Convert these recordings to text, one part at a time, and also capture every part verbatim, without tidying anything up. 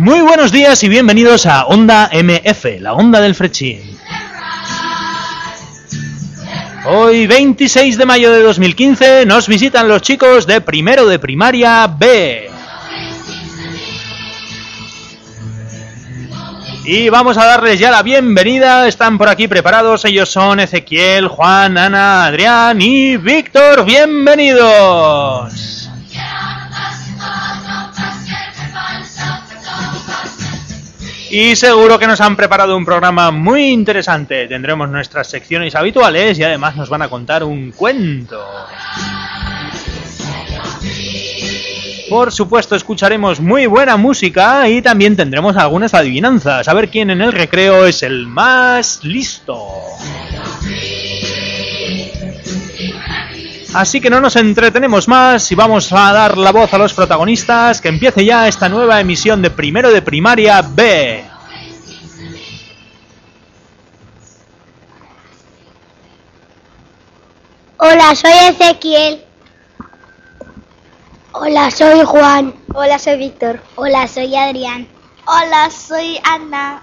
Muy buenos días y bienvenidos a Onda M F, la onda del Frechín. Hoy, veintiséis de mayo de dos mil quince, nos visitan los chicos de primero de primaria B. Y vamos a darles ya la bienvenida. Están por aquí preparados. Ellos son Ezequiel, Juan, Ana, Adrián y Víctor. ¡Bienvenidos! Y seguro que nos han preparado un programa muy interesante. Tendremos nuestras secciones habituales y además nos van a contar un cuento. Por supuesto, escucharemos muy buena música y también tendremos algunas adivinanzas. A ver quién en el recreo es el más listo. Así que no nos entretenemos más y vamos a dar la voz a los protagonistas. Que empiece ya esta nueva emisión de Primero de Primaria B. Hola, soy Ezequiel. Hola, soy Juan. Hola, soy Víctor. Hola, soy Adrián. Hola, soy Ana.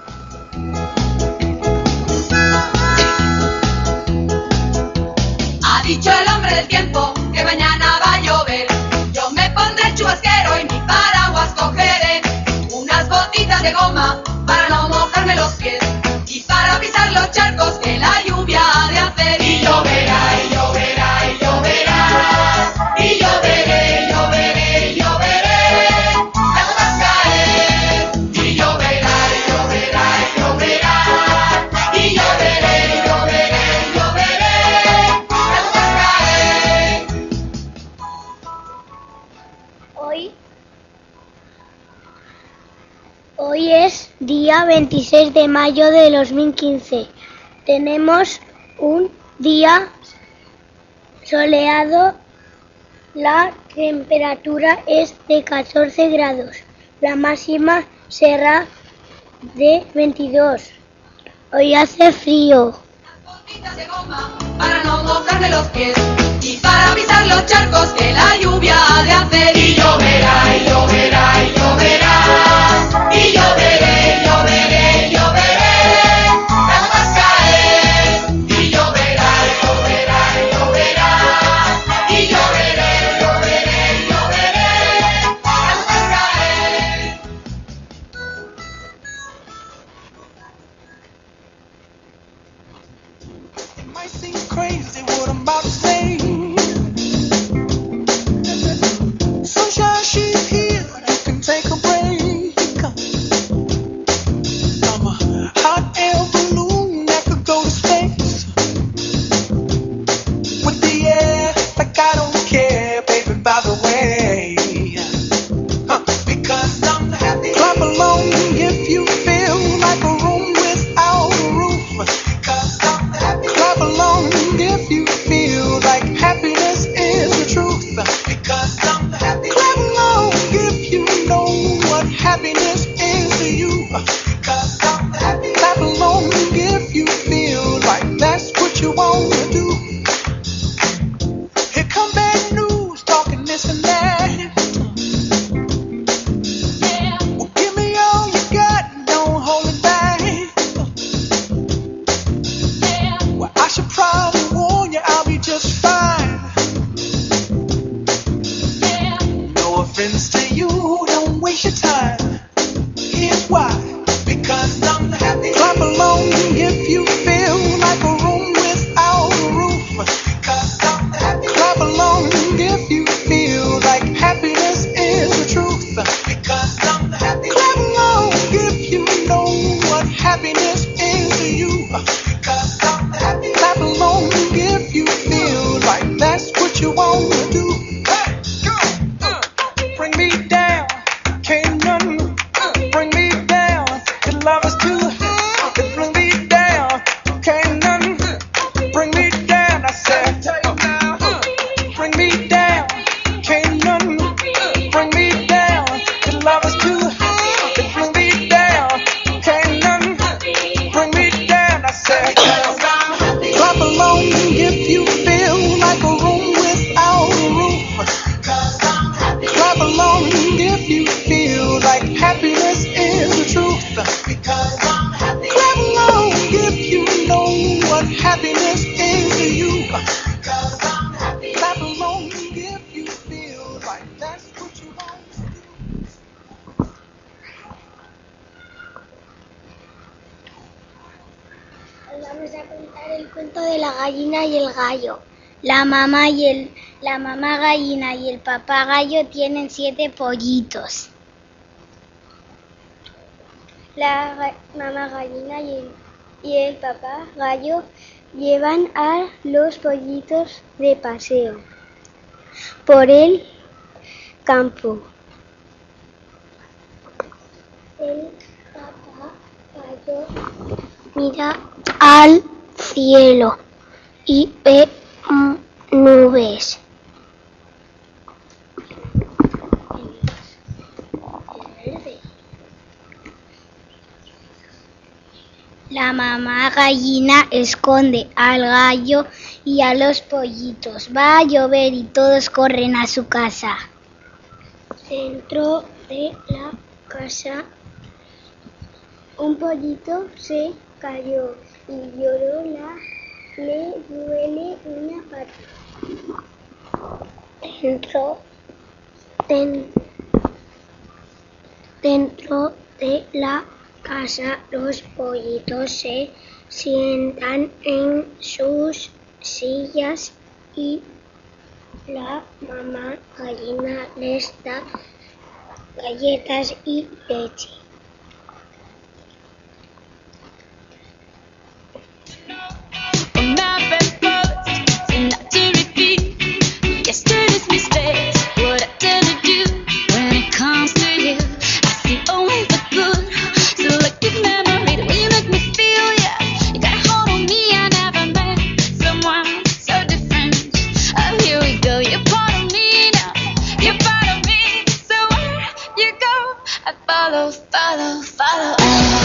Ha dicho el hombre del tiempo que mañana va a llover. Yo me pondré el chubasquero y mi paraguas cogeré. Unas botitas de goma para no mojarme los pies y para pisar los charcos que la lluvia ha de hacer. Y lloverá, y lloverá, y lloverá, y lloveré, y lloveré, y lloveré, las gotas caer. Y lloverá, y lloverá, y lloverá, y lloveré, y lloveré, y lloveré, las gotas caer. Hoy, hoy es día veintiséis de mayo de dos mil quince. Tenemos un día soleado. La temperatura es de catorce grados. La máxima será de veintidós. Hoy hace frío. Botitas de goma para no mojarme los pies y para pisar los charcos que la lluvia ha de hacer. Y lloverá, y lloverá, y lloverá, y lloveré, y lloveré, y lloveré, las gotas caer. Y lloverá, y lloverá, y lloverá, y lloveré, y lloveré, y lloveré, las gotas caer. It might seem crazy what I'm about to say. Sunshine, she's here, you can take a break. I'm a hot air balloon that could go to space. With the air, like I don't care, baby, by the way. Huh, because I'm happy. Clap along if you feel like a room without a roof. Because I'm happy. Clap along if you feel like happiness is the truth. Because I'm happy. Clap along if you know what happiness is to you. Because I'm happy. Clap along if you feel like that's what you want to do. Here come bad news, talking this and that. Well, give me all you got, don't hold it back. Well, I should probably warn you, I'll be just fine. No offense to you, don't waste your time. Here's why. Because contar el cuento de la gallina y el gallo. La mamá y el la mamá gallina y el papá gallo tienen siete pollitos. La ga- mamá gallina y el, y el papá gallo llevan a los pollitos de paseo por el campo. El papá gallo mira al cielo y ve mm, nubes. La mamá gallina esconde al gallo y a los pollitos. Va a llover y todos corren a su casa. Dentro de la casa, un pollito se cayó y lloró. La, le duele una pata. Dentro, den- dentro de la casa, los pollitos se sientan en sus sillas y la mamá gallina les da galletas y leche. Follow, follow, follow.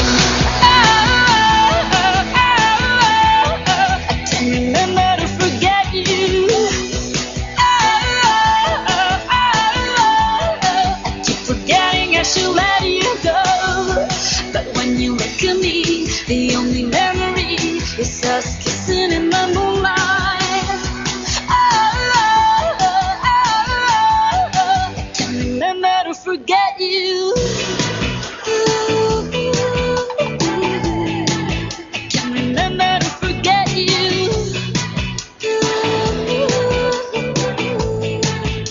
The only memory is us kissing in the moonlight. Oh, oh, oh, oh, oh. I can't remember to forget you. Ooh, ooh, ooh. I can't remember to forget you. Ooh, ooh.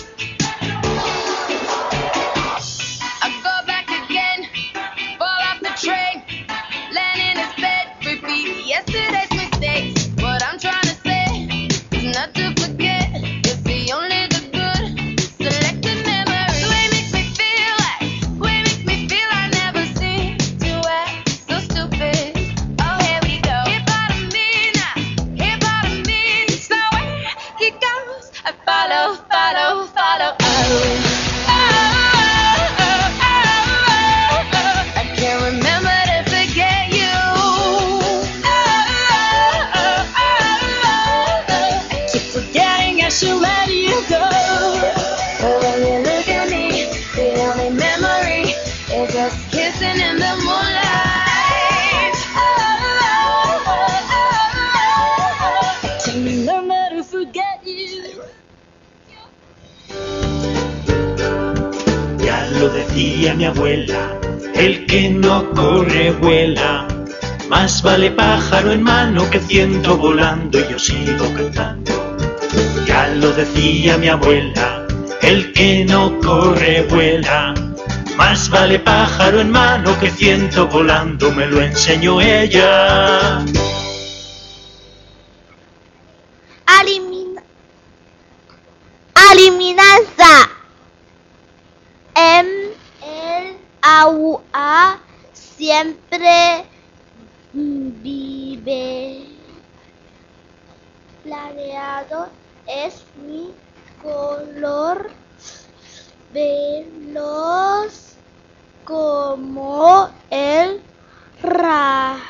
I go back again, fall off the train. Land in his bed, repeat yesterday's mistakes. What I'm trying to say is not to forget. You see only the good, selected memories. Way makes me feel like, way makes me feel I never seem to act so stupid. Oh, here we go. Here part of me now, here part of me. So where he goes, I follow, follow, follow. Oh. Should let you go. But when you look at me, the only memory is us kissing in the moonlight. Oh, oh, oh, oh. I can't remember to forget you. Ya lo decía mi abuela, el que no corre vuela. Más vale pájaro en mano que ciento volando, y yo sigo cantando. Ya lo decía mi abuela, el que no corre vuela. Más vale pájaro en mano que ciento volando, me lo enseñó ella. Alimina- Aliminanza. En el agua siempre vive. Plateado es mi color, veloz como el rayo.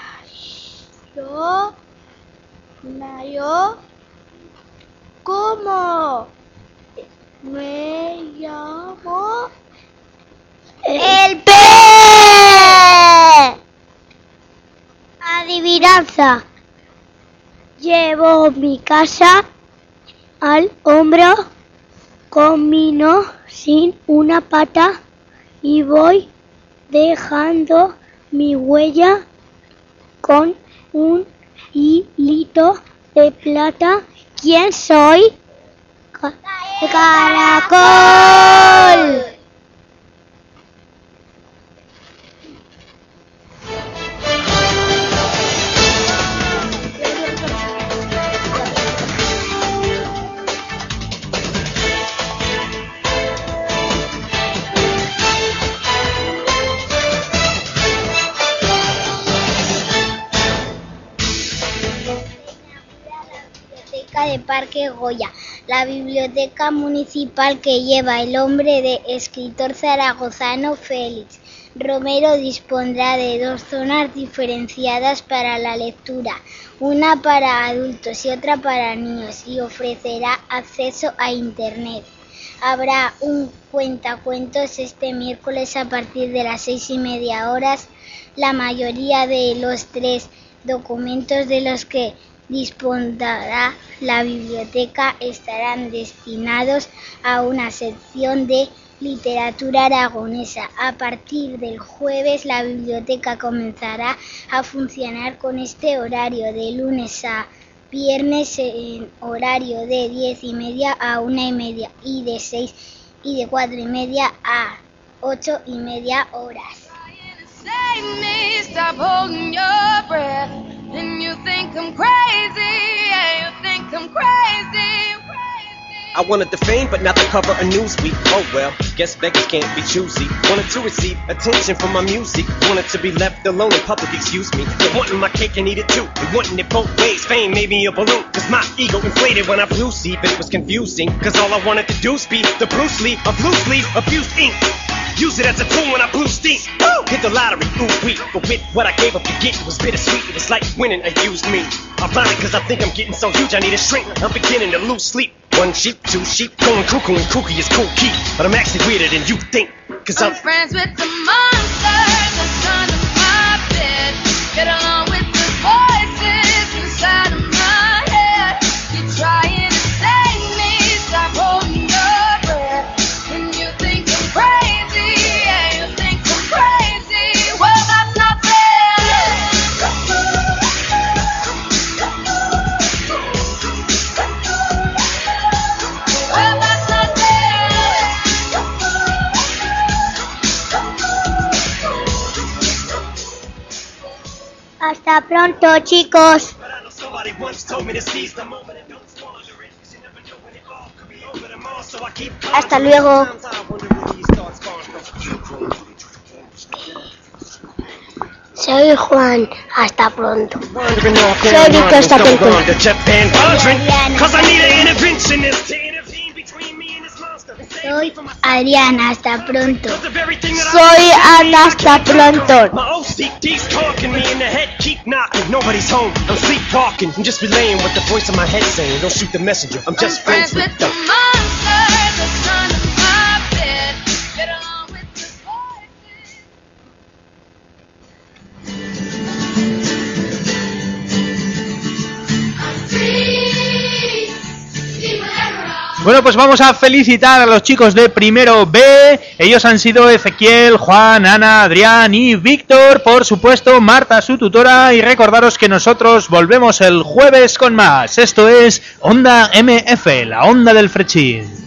Rayo, ¿cómo? Me llamo el pez. Adivinanza. Llevo mi casa al hombro, camino sin una pata y voy dejando mi huella con un hilito de plata. ¿Quién soy? Ca- ¡Caracol! De Parque Goya, la biblioteca municipal que lleva el nombre de escritor zaragozano Félix Romero dispondrá de dos zonas diferenciadas para la lectura, una para adultos y otra para niños, y ofrecerá acceso a internet. Habrá un cuentacuentos este miércoles a partir de las seis y media horas. La mayoría de los tres documentos de los que dispondrá la biblioteca estarán destinados a una sección de literatura aragonesa. A partir del jueves la biblioteca comenzará a funcionar con este horario de lunes a viernes en horario de diez y media a una y media y de seis y de cuatro y media a ocho y media horas. Save me, stop holding your breath. And you think I'm crazy, yeah, you think I'm crazy, crazy. I wanted the fame, but not the cover of Newsweek. Oh well, guess beggars can't be choosy. Wanted to receive attention from my music. Wanted to be left alone in public, excuse me. But wanting my cake and eat it too. And wanting it both ways. Fame made me a balloon. Cause my ego inflated when I flew see, but it was confusing. Cause all I wanted to do was be the Bruce Lee of blue sleeve, abused ink. Use it as a tool when I blew steam. Woo! Hit the lottery, ooh wee. But with what I gave up to get, it was bittersweet. It was like winning a used me. Ironic, cause I think I'm getting so huge, I need a shrink. I'm beginning to lose sleep. One sheep, two sheep, going cuckoo and kooky is cool key. But I'm actually weirder than you think. Cause I'm, I'm friends with the monsters that's under my bed. Get along with the voices inside of my head. You're trying to save me, stop holding your breath. And you think I'm crazy, yeah, you think I'm crazy. Well, that's not fair. Well, that's not fair. Hasta pronto, chicos. but I know somebody once told me to seize the moment and don't squander it. 'Cause you never know when it all could be over tomorrow, so I keep Hasta luego. Sometimes I wonder when these thoughts spawn from. Soy Juan. Hasta pronto. Wandering off Soy down Víctor, hasta London, pronto. don't go to Japan, wandering. Adriana. 'Cause I need an interventionist to intervene between me and this monster. and save me Soy from myself. Adriana. Hasta pronto. 'Cause the very thing that I Soy Ana. Hasta pronto. My O C D's talking me in the head, keep knocking. Nobody's home. I'm sleepwalking. I'm just relaying what the voice in my head saying. Don't shoot the messenger. I'm just I'm friends friends with with the them. monsters that's under my bed. Get along with the voices. Bueno, pues vamos a felicitar a los chicos de primero B. Ellos han sido Ezequiel, Juan, Ana, Adrián y Víctor. Por supuesto, Marta, su tutora. Y recordaros que nosotros volvemos el jueves con más. Esto es Onda M F, la onda del Frechín.